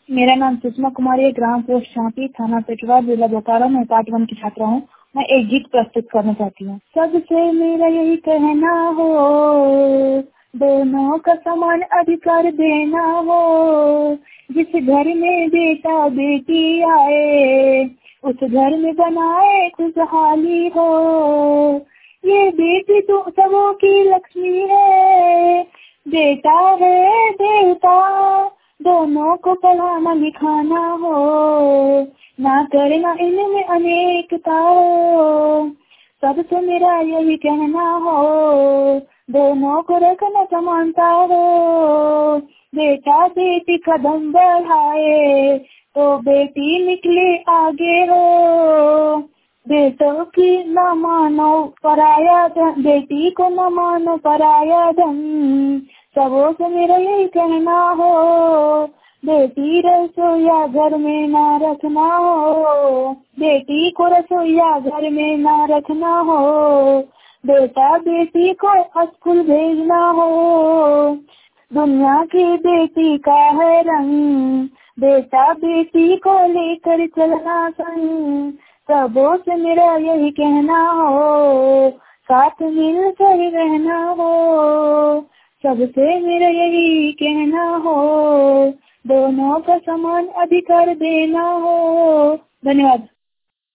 मेरा नाम सुषमा कुमारी है, ग्राम पोस्ट शांति, थाना पेटवा, जिला बोकारो में पार्ट 1 की छात्रा हूँ। मैं एक गीत प्रस्तुत करना चाहती हूँ। सबसे मेरा यही कहना हो, दोनों का समान अधिकार देना हो। जिस घर में बेटा बेटी आए, उस घर में बनाए खुशहाली हो। ये बेटी तो सबों की लक्ष्मी है, बेटा है देवता, दोनों को पढ़ाना लिखाना हो, ना करना इनमें अनेकता हो। सबसे मेरा यही कहना हो, दोनों को रखना समानता हो। बेटा बेटी कदम बढ़ाए तो बेटी निकले आगे हो। बेटों की न मानो पराया धन, बेटी को न मानो पराया धन। सबों से मेरा यही कहना हो, बेटी रसोईया घर में ना रखना हो। बेटी को रसोईया घर में ना रखना हो। बेटा बेटी को स्कूल भेजना हो। दुनिया की बेटी का है रंग, बेटा बेटी को लेकर चलना संग। सबों से मेरा यही कहना हो, साथ मिलकर रहना हो। सबसे मेरा यही कहना हो, दोनों का समान अधिकार देना हो। धन्यवाद।